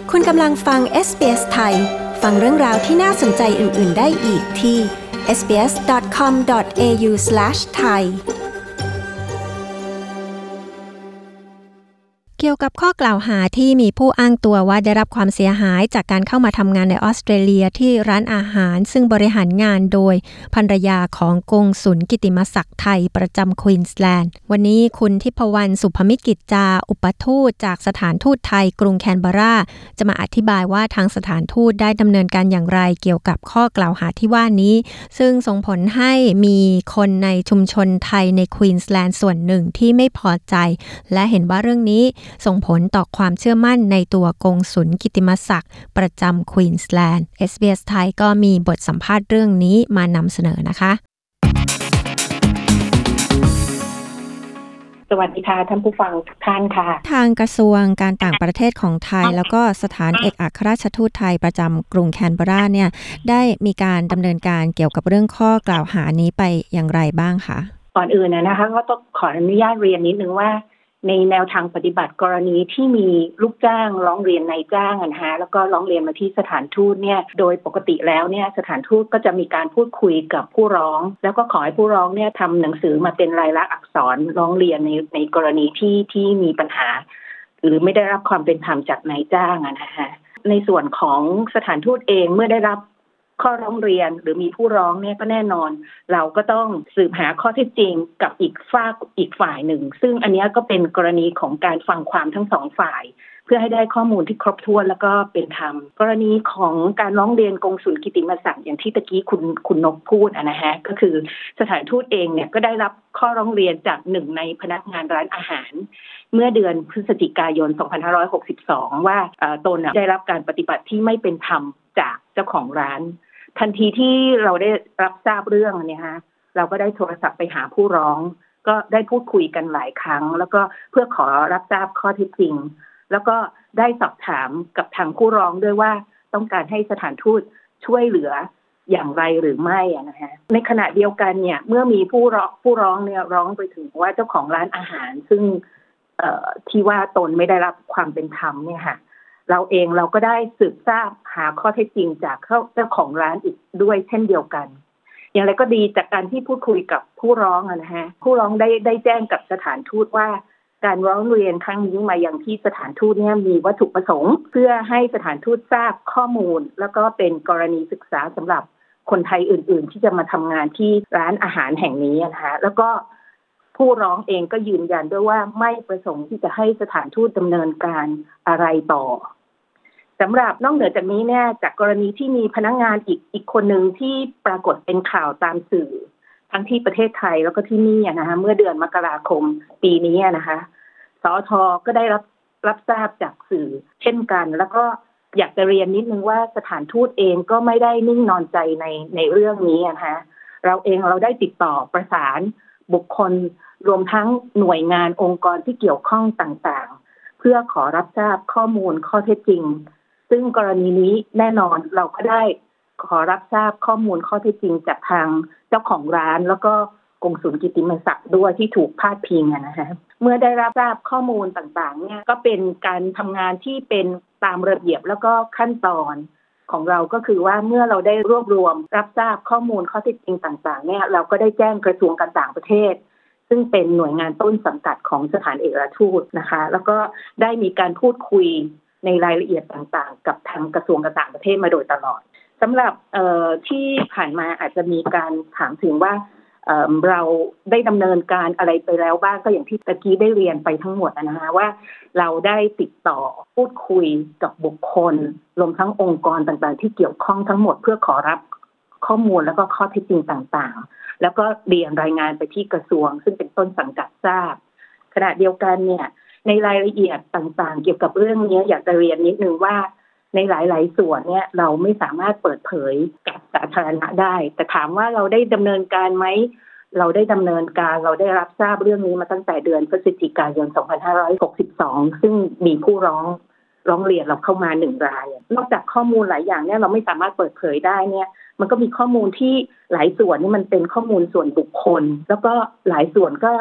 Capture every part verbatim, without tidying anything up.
คุณกำลังฟัง เอส บี เอส ไทยฟังเรื่องราวที่น่าสนใจอื่นๆได้อีกที่ เอส บี เอส ดอท คอม ดอท เอ ยู สแลช ไทยเกี่ยวกับข้อกล่าวหาที่มีผู้อ้างตัวว่าได้รับความเสียหายจากการเข้ามาทำงานในออสเตรเลียที่ร้านอาหารซึ่งบริหารงานโดยภรรยาของกงสุลกิติมศักดิ์ไทยประจำควีนสแลนด์วันนี้คุณทิพวรรณสุภมิตรกิจจาอุปทูตจากสถานทูตไทยกรุงแคนเบอร์ราจะมาอธิบายว่าทางสถานทูตได้ดำเนินการอย่างไรเกี่ยวกับข้อกล่าวหาที่ว่านี้ซึ่งส่งผลให้มีคนในชุมชนไทยในควีนสแลนด์ส่วนหนึ่งที่ไม่พอใจและเห็นว่าเรื่องนี้ส่งผลต่อความเชื่อมั่นในตัวกงสุลกิติมศักดิ์ประจำควีนสแลนด์ เอส บี เอส ไทยก็มีบทสัมภาษณ์เรื่องนี้มานำเสนอนะคะสวัสดีค่ะท่านผู้ฟังทุกท่านค่ะทางกระทรวงการต่างประเทศของไทยแล้วก็สถานเอกอัครราชทูตไทยประจำกรุงแคนเบอร์ราเนี่ยได้มีการดำเนินการเกี่ยวกับเรื่องข้อกล่าวหานี้ไปอย่างไรบ้างคะก่อนอื่นนะคะก็ต้องขออนุญาตเรียนนิดนึงว่าในแนวทางปฏิบัติกรณีที่มีลูกจ้างร้องเรียนนายจ้างนะฮะแล้วก็ร้องเรียนมาที่สถานทูตเนี่ยโดยปกติแล้วเนี่ยสถานทูตก็จะมีการพูดคุยกับผู้ร้องแล้วก็ขอให้ผู้ร้องเนี่ยทำหนังสือมาเป็นลายลักษณ์อักษรร้องเรียนในในกรณีที่ที่มีปัญหาหรือไม่ได้รับความเป็นธรรมจากนายจ้างนะฮะในส่วนของสถานทูตเองเมื่อได้รับข้อร้องเรียนหรือมีผู้ร้องเนี่ยก็แน่นอนเราก็ต้องสืบหาข้อเท็จจริงกับอีกฝ่ายอีกฝ่ายหนึ่งซึ่งอันนี้ก็เป็นกรณีของการฟังความทั้งสองฝ่ายเพื่อให้ได้ข้อมูลที่ครบถ้วนแล้วก็เป็นธรรมกรณีของการร้องเรียนกงสุลกิติมศักดิ์อย่างที่ตะกี้คุณคุณนกพูดนะฮะก็คือสถานทูตเองเนี่ยก็ได้รับข้อร้องเรียนจากหนึ่งในพนักงานร้านอาหารเมื่อเดือนพฤศจิกายนสองพันห้าร้อยหกสิบสองว่าตนได้รับการปฏิบัติที่ไม่เป็นธรรมจากเจ้าของร้านทันทีที่เราได้รับทราบเรื่องเนี่ยฮะเราก็ได้โทรศัพท์ไปหาผู้ร้องก็ได้พูดคุยกันหลายครั้งแล้วก็เพื่อขอรับทราบข้อเท็จจริงแล้วก็ได้สอบถามกับทางผู้ร้องด้วยว่าต้องการให้สถานทูตช่วยเหลืออย่างไรหรือไม่นะฮะในขณะเดียวกันเนี่ยเมื่อมีผู้ร้องผู้ร้องเนี่ยร้องไปถึงว่าเจ้าของร้านอาหารซึ่งเอ่อที่ว่าตนไม่ได้รับความเป็นธรรมเนี่ยค่ะเราเองเราก็ได้สืบทราบหาข้อเท็จจริงจากเจ้าของร้านอีกด้วยเช่นเดียวกันอย่างไรก็ดีจากการที่พูดคุยกับผู้ร้องนะฮะผู้ร้องได้ได้แจ้งกับสถานทูตว่าการร้องเรียนครั้งนี้มาอย่างที่สถานทูตเนี่ยมีวัตถุประสงค์เพื่อให้สถานทูตทราบข้อมูลแล้วก็เป็นกรณีศึกษาสำหรับคนไทยอื่นๆที่จะมาทำงานที่ร้านอาหารแห่งนี้นะคะแล้วก็ผู้ร้องเองก็ยืนยันด้วยว่าไม่ประสงค์ที่จะให้สถานทูตดำเนินการอะไรต่อสำหรับนอกเหนือจากนี้เนี่ยจากกรณีที่มีพนักงานอีกอีกคนหนึ่งที่ปรากฏเป็นข่าวตามสื่อทั้งที่ประเทศไทยแล้วก็ที่นี่นะคะเมื่อเดือนมกราคมปีนี้นะคะสอทก็ได้รับรับทราบจากสื่อเช่นกันแล้วก็อยากจะเรียนนิดนึงว่าสถานทูตเองก็ไม่ได้นิ่งนอนใจในในเรื่องนี้นะคะเราเองเราได้ติดต่อประสานบุคคลรวมทั้งหน่วยงานองค์กรที่เกี่ยวข้องต่างๆเพื่อขอรับทราบข้อมูลข้อเท็จจริงซึ่งกรณีนี้แน่นอนเราก็ได้ขอรับทราบข้อมูลข้อเท็จจริงจากทางเจ้าของร้านแล้วก็กงสุลกิติมศักดิ์ด้วยที่ถูกพาดพิงนะคะเมื่อได้รับทราบข้อมูลต่างๆเนี่ยก็เป็นการทำงานที่เป็นตามระเบียบแล้วก็ขั้นตอนของเราก็คือว่าเมื่อเราได้รวบรวมรับทราบข้อมูลข้อเท็จจริงต่างๆเนี่ยเราก็ได้แจ้งกระทรวงการต่างประเทศซึ่งเป็นหน่วยงานต้นสังกัดของสถานเอกอัครราชทูตนะคะแล้วก็ได้มีการพูดคุยในรายละเอียดต่างๆกับทางกระทรวงการต่างประเทศมาโดยตลอดสำหรับเอ่อที่ผ่านมาอาจจะมีการถามถึงว่าเอ่อเราได้ดำเนินการอะไรไปแล้วบ้างก็อย่างที่ตะกี้ได้เรียนไปทั้งหมดนะคะว่าเราได้ติดต่อพูดคุยกับบุคคลรวมทั้งองค์กรต่างๆที่เกี่ยวข้องทั้งหมดเพื่อขอรับข้อมูลแล้วก็ข้อเท็จจริงต่างๆแล้วก็เรียนรายงานไปที่กระทรวงซึ่งเป็นต้นสังกัดทราบขณะเดียวกันเนี่ยในรายละเอียดต่างๆเกี่ยวกับเรื่องนี้อยากจะเรียนนิดนึงว่าในหลายๆส่วนเนี่ยเราไม่สามารถเปิดเผยกับสาธารณะได้แต่ถามว่าเราได้ดำเนินการไหมเราได้ดำเนินการเราได้รับทราบเรื่องนี้มาตั้งแต่เดือนพฤศจิกายนสองพันห้าร้อยหกสิบสองซึ่งมีผู้ร้องร้องเรียนเราเข้ามาหนึ่งรายนอกจากข้อมูลหลายอย่างเนี่ยเราไม่สามารถเปิดเผยได้เนี่ยมันก็มีข้อมูลที่หลายส่วนนี่มันเป็นข้อมูลส่วนบุคคลแล้วก็หลายส่วนก็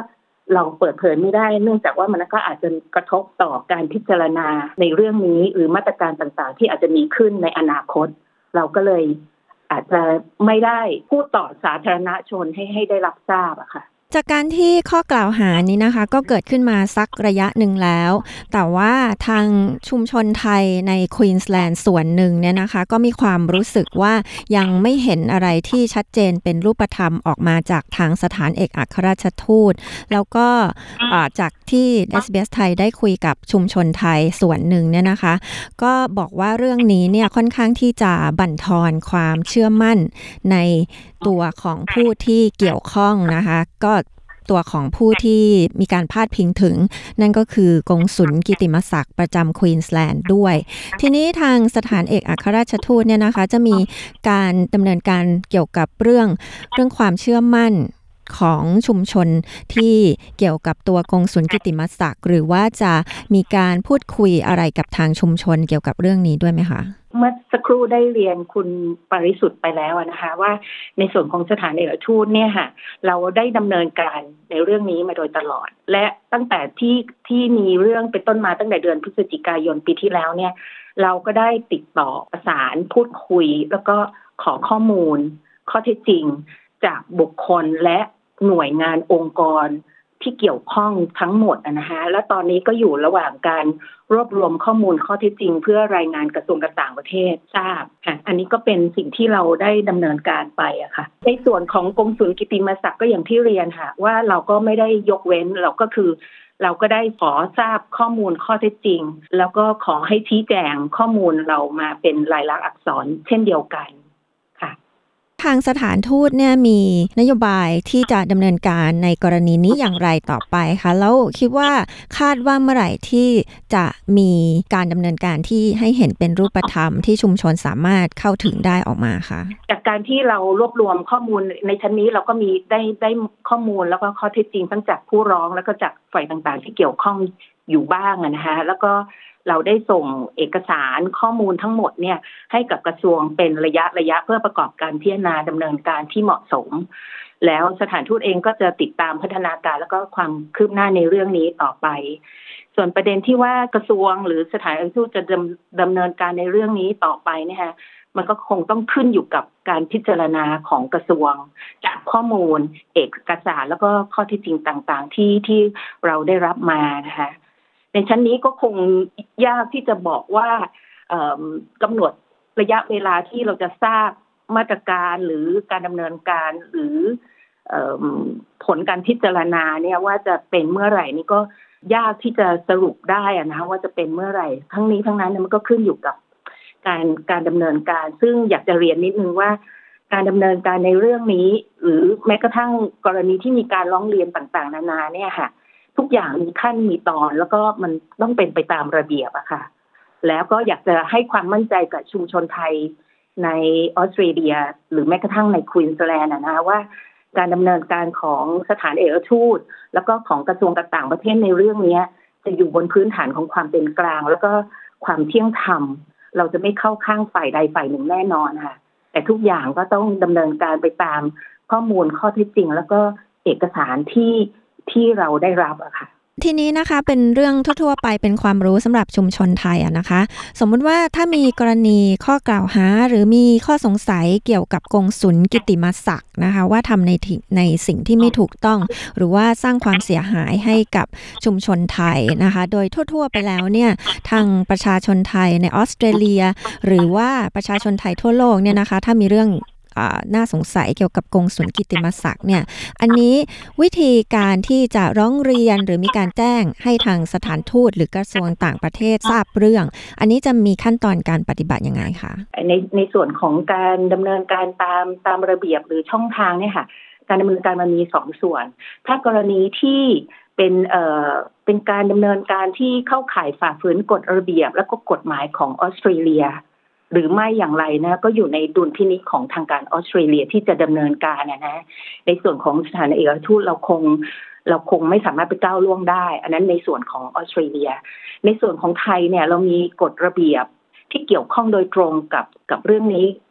เราเปิดเผยไม่ได้เนื่องจากว่ามันก็อาจจะกระทบต่อการพิจารณาในเรื่องนี้หรือมาตรการต่างๆที่อาจจะมีขึ้นในอนาคตเราก็เลยอาจจะไม่ได้พูดต่อสาธารณชนให้ให้ได้รับทราบอะค่ะจากการที่ข้อกล่าวหานี้นะคะก็เกิดขึ้นมาสักระยะหนึ่งแล้วแต่ว่าทางชุมชนไทยในควีนสแลนด์ส่วนหนึ่งเนี่ยนะคะก็มีความรู้สึกว่ายังไม่เห็นอะไรที่ชัดเจนเป็นรูปธรรมออกมาจากทางสถานเอกอัครราชทูตแล้วก็จากที่ เอส บี เอส ไทยได้คุยกับชุมชนไทยส่วนหนึ่งเนี่ยนะคะก็บอกว่าเรื่องนี้เนี่ยค่อนข้างที่จะบั่นทอนความเชื่อมั่นในตัวของผู้ที่เกี่ยวข้องนะคะก็ตัวของผู้ที่มีการพาดพิงถึงนั่นก็คือกงสุลกิติมศักดิ์ประจำควีนสแลนด์ด้วยทีนี้ทางสถานเอกอัครราชทูตเนี่ยนะคะจะมีการดำเนินการเกี่ยวกับเรื่องเรื่องความเชื่อมั่นของชุมชนที่เกี่ยวกับตัวกงสุลกิติมศักดิ์หรือว่าจะมีการพูดคุยอะไรกับทางชุมชนเกี่ยวกับเรื่องนี้ด้วยไหมคะเมื่อสักครู่ได้เรียนคุณปริสุทธิ์ไปแล้วนะคะว่าในส่วนของสถานเอกอัครทูตเนี่ยค่ะเราได้ดำเนินการในเรื่องนี้มาโดยตลอดและตั้งแต่ที่ที่มีเรื่องเป็นต้นมาตั้งแต่เดือนพฤศจิกายนปีที่แล้วเนี่ยเราก็ได้ติดต่อประสานพูดคุยแล้วก็ขอข้อมูลข้อเท็จจริงจากบุคคลและหน่วยงานองค์กรที่เกี่ยวข้องทั้งหมดนะคะและตอนนี้ก็อยู่ระหว่างการรวบรวมข้อมูลข้อเท็จจริงเพื่อรายงานกระทรวงการต่างประเทศทราบค่ะอันนี้ก็เป็นสิ่งที่เราได้ดำเนินการไปอะค่ะในส่วนของกงสุลกิติมศักดิ์ก็อย่างที่เรียนค่ะว่าเราก็ไม่ได้ยกเว้นเราก็คือเราก็ได้ขอทราบข้อมูลข้อเท็จจริงแล้วก็ขอให้ชี้แจงข้อมูลเรามาเป็นลายลักษณ์อักษรเช่นเดียวกันทางสถานทูตเนี่ยมีนโยบายที่จะดำเนินการในกรณีนี้อย่างไรต่อไปคะแล้วคิดว่าคาดว่าเมื่อไหร่ที่จะมีการดำเนินการที่ให้เห็นเป็นรูปธรรมที่ชุมชนสามารถเข้าถึงได้ออกมาคะจากการที่เรารวบรวมข้อมูลในชั้นนี้เราก็มีได้ได้ข้อมูลแล้วก็ข้อเท็จจริงทั้งจากผู้ร้องแล้วก็จากฝ่ายต่างๆที่เกี่ยวข้องอยู่บ้างนะคะแล้วก็เราได้ส่งเอกสารข้อมูลทั้งหมดเนี่ยให้กับกระทรวงเป็นระยะระยะเพื่อประกอบการพิจารณาดำเนินการที่เหมาะสมแล้วสถานทูตเองก็จะติดตามพัฒนาการแล้วก็ความคืบหน้าในเรื่องนี้ต่อไปส่วนประเด็นที่ว่ากระทรวงหรือสถานทูตจะดำดำเนินการในเรื่องนี้ต่อไปเนี่ยค่ะมันก็คงต้องขึ้นอยู่กับการพิจารณาของกระทรวงจากข้อมูลเอกสารแล้วก็ข้อเท็จจริงต่างๆที่ที่เราได้รับมานะคะในชั้นนี้ก็คงยากที่จะบอกว่ากำหนดระยะเวลาที่เราจะทราบมาตรการหรือการดำเนินการหรือผลการพิจารณาเนี่ยว่าจะเป็นเมื่อไหร่นี่ก็ยากที่จะสรุปได้นะว่าจะเป็นเมื่อไหร่ทั้งนี้ทั้งนั้นมันก็ขึ้นอยู่กับการการดำเนินการซึ่งอยากจะเรียนนิดนึงว่าการดำเนินการในเรื่องนี้หรือแม้กระทั่งกรณีที่มีการร้องเรียนต่างๆนานาเนี่ยค่ะทุกอย่างมีขั้นมีตอนแล้วก็มันต้องเป็นไปตามระเบียบอะค่ะแล้วก็อยากจะให้ความมั่นใจกับชุมชนไทยในออสเตรเลียหรือแม้กระทั่งในควีนสแลนด์นะว่าการดำเนินการของสถานเอกอัครทูตแล้วก็ของกระทรวงการต่างประเทศในเรื่องนี้จะอยู่บนพื้นฐานของความเป็นกลางแล้วก็ความเที่ยงธรรมเราจะไม่เข้าข้างฝ่ายใดฝ่ายหนึ่งแน่นอนค่ะแต่ทุกอย่างก็ต้องดำเนินการไปตามข้อมูลข้อเท็จจริงแล้วก็เอกสารที่ที่เราได้รับอะค่ะทีนี้นะคะเป็นเรื่องทั่วๆไปเป็นความรู้สำหรับชุมชนไทยอะนะคะสมมุติว่าถ้ามีกรณีข้อกล่าวหาหรือมีข้อสงสัยเกี่ยวกับกงสุลกิติมศักดิ์นะคะว่าทำในในสิ่งที่ไม่ถูกต้องหรือว่าสร้างความเสียหายให้กับชุมชนไทยนะคะโดยทั่วๆไปแล้วเนี่ยทางประชาชนไทยในออสเตรเลียหรือว่าประชาชนไทยทั่วโลกเนี่ยนะคะถ้ามีเรื่องน่าสงสัยเกี่ยวกับกงสุลกิติมศักดิ์เนี่ยอันนี้วิธีการที่จะร้องเรียนหรือมีการแจ้งให้ทางสถานทูตหรือกระทรวงต่างประเทศทราบเรื่องอันนี้จะมีขั้นตอนการปฏิบัติยังไงคะในในส่วนของการดำเนินการตามตามระเบียบหรือช่องทางเนี่ยค่ะการดำเนินการมันมีสองส่วนถ้ากรณีที่เป็นเอ่อเป็นการดำเนินการที่เข้าข่ายฝ่าฝืนกฎระเบียบและก็กฎหมายของออสเตรเลียหรือไม่อย่างไรนะก็อยู่ในดุลพินิจของทางการออสเตรเลียที่จะดำเนินการนะนะในส่วนของสถานเอกอัครทูตเราคงเราคงไม่สามารถไปก้าวล่วงได้อันนั้นในส่วนของออสเตรเลียในส่วนของไทยเนี่ยเรามีกฎระเบียบที่เกี่ยวข้องโดยตรงกับกับเรื่องนี้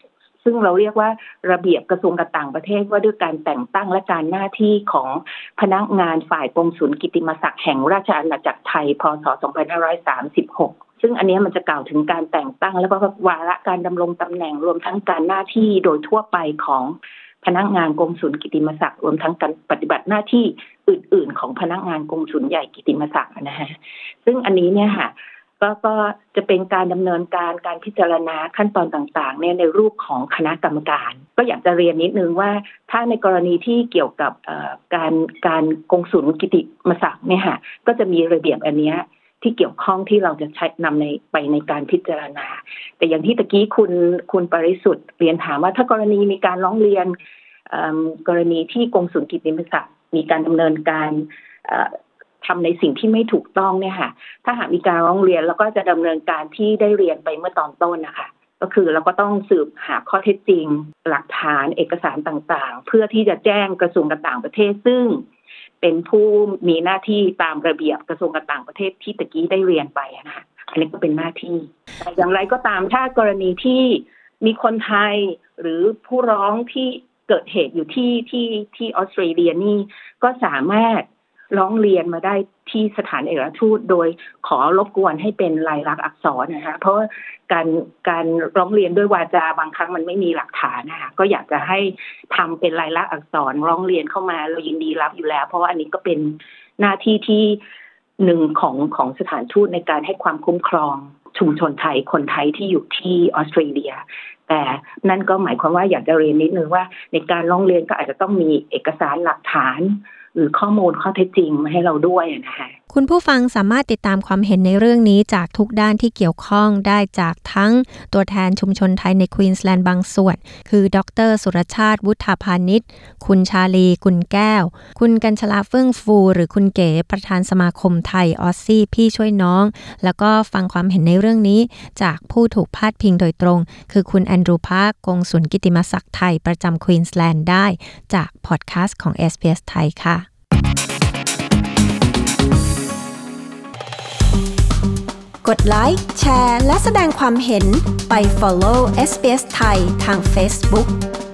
ซึ่งเราเรียกว่าระเบียบกระทรวงการต่างประเทศว่าด้วยการแต่งตั้งและการหน้าที่ของพนักงานฝ่ายกงสุลกิตติมศักดิ์แห่งราชอาณาจักรไทยพ.ศ. สองพันห้าร้อยสามสิบหกซึ่งอันนี้มันจะกล่าวถึงการแต่งตั้งแล้วก็วาระการดำรงตำแหน่งรวมทั้งการหน้าที่โดยทั่วไปของพนักงานกงสุลกิตติมศักดิ์รวมทั้งการปฏิบัติหน้าที่อื่นๆของพนักงานกงสุลใหญ่กิตติมศักดิ์นะฮะซึ่งอันนี้เนี่ยค่ะก็ก็จะเป็นการดำเนินการการพิจารณาขั้นตอนต่างๆเนี่ยในรูปของคณะกรรมการก็อยากจะเรียนนิดนึงว่าถ้าในกรณีที่เกี่ยวกับการการกงสุลกิตติมศักดิ์เนี่ยค่ะก็จะมีระเบียบอันเนี้ยที่เกี่ยวข้องที่เราจะใช้นำในไปในการพิจารณาแต่อย่างที่ตะกี้คุณคุณปริสุทธิ์เรียนถามว่าถ้ากรณีมีการร้องเรียนกรณีที่กงสุลกิตติมศักดิ์มีการดำเนินการทำในสิ่งที่ไม่ถูกต้องเนี่ยค่ะถ้าหากมีการร้องเรียนแล้วก็จะดำเนินการที่ได้เรียนไปเมื่อตอนต้นนะคะก็คือเราก็ต้องสืบหาข้อเท็จจริงหลักฐานเอกสารต่างๆเพื่อที่จะแจ้งกระทรวงการต่างประเทศซึ่งเป็นผู้มีหน้าที่ตามระเบียบกระทรวงการต่างประเทศที่ตะกี้ได้เรียนไปนะคะอันนี้ก็เป็นหน้าที่แต่อย่างไรก็ตามถ้ากรณีที่มีคนไทยหรือผู้ร้องที่เกิดเหตุอยู่ที่ที่ที่ออสเตรเลียนี่ก็สามารถร้องเรียนมาได้ที่สถานเอกอัครราชทูตโดยขอรบกวนให้เป็นลายลักษณ์อักษรนะคะเพราะการการร้องเรียนด้วยวาจาบางครั้งมันไม่มีหลักฐานนะคะก็อยากจะให้ทำเป็นลายลักษณ์อักษรร้องเรียนเข้ามาเรายินดีรับอยู่แล้วเพราะว่าอันนี้ก็เป็นหน้าที่ที่หนึ่งของของสถานทูตในการให้ความคุ้มครองชุมชนไทยคนไทยที่อยู่ที่ออสเตรเลียแต่นั่นก็หมายความว่าอยากจะเรียนนิดนึงว่าในการร้องเรียนก็อาจจะต้องมีเอกสารหลักฐานหรือข้อมูลข้อเท็จจริงมาให้เราด้วยนะคะคุณผู้ฟังสามารถติดตามความเห็นในเรื่องนี้จากทุกด้านที่เกี่ยวข้องได้จากทั้งตัวแทนชุมชนไทยในควีนสแลนด์บางส่วนคือดร.สุรชาติวุฒาพานิชคุณชาลีกุลแก้วคุณกัญชลาเฟื่องฟูหรือคุณเก๋ประธานสมาคมไทยออสซี่พี่ช่วยน้องแล้วก็ฟังความเห็นในเรื่องนี้จากผู้ถูกพาดพิงโดยตรงคือคุณแอนดรูพาร์คกงสุลกิตติมศักดิ์ไทยประจำควีนสแลนด์ได้จากพอดแคสต์ของ เอส บี เอส ไทยค่ะกดไลค์แชร์และแสดงความเห็นไป follow เอส บี เอส ไทยทาง Facebook